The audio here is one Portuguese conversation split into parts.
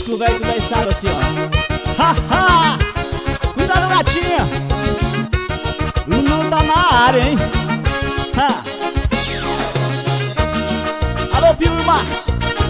disco velho que daí sabe assim, ó. Ha, ha! Cuidado, gatinha! Lulu tá na área, hein? Ha. Alô, Pio e Max!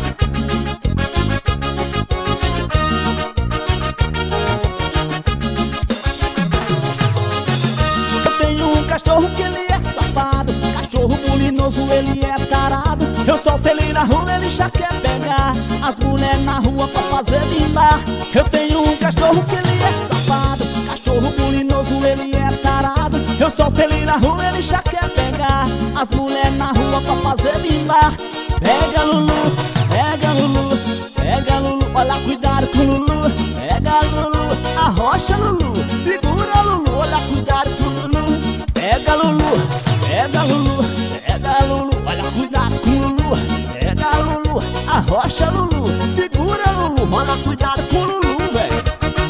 Eu tenho um cachorro que ele é safado, cachorro bulinoso, ele é tarado. Eu solto ele na rua, ele já quer pegar as mulheres na rua pra fazer bimbar. Eu tenho um cachorro que ele é safado, cachorro bulinoso, ele é tarado. Eu solto ele na rua, ele já quer pegar as mulheres na rua pra fazer bimbar. Pega Lulu, pega Lulu, pega Lulu, olha cuidado com Lulu. Pega Lulu, arrocha Lulu, segura Lulu, olha cuidado com Lulu. Pega Lulu, pega Lulu, pega Lulu, olha cuidado com Lulu. Pega Lulu, arrocha Lulu, segura Lulu, olha cuidado com Lulu, velho.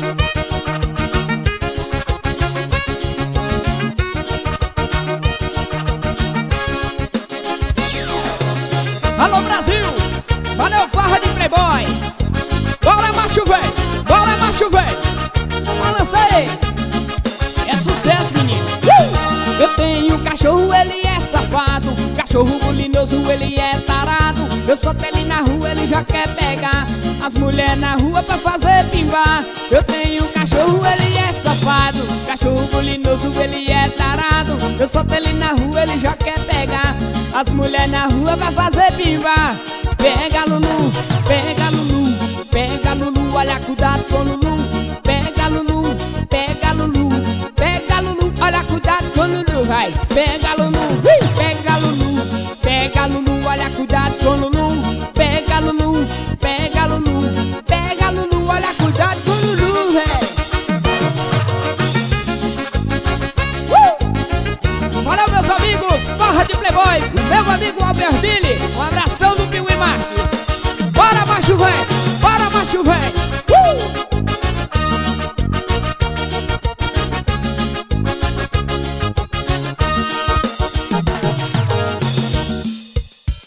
Alô Brasil, valeu farra de playboy. Bora macho velho, bora macho velho. Balança aí, é sucesso menino. Eu tenho um cachorro, ele é safado, cachorro bulinoso, ele é tarado. Eu solto ele na rua, ele já quer pegar as mulheres na rua pra fazer pimbar. Eu tenho um cachorro, ele é safado, cachorro bulinoso, ele é tarado. Eu solto ele na rua, ele já quer pegar as mulheres na rua pra fazer pimbar. Pega Lulu, pega Lulu, pega Lulu, olha cuidado com Lulu. Pega Lulu, pega Lulu, pega Lulu, olha cuidado com Lulu, vai. Pega Lulu, pega Lulu, pega Lulu, olha cuidado com Lulu. Pega Lulu, pega Lulu, pega Lulu, olha cuidado com Lulu, véi. Valeu meus amigos, farra de playboy, meu amigo Albert Billy, um abraço.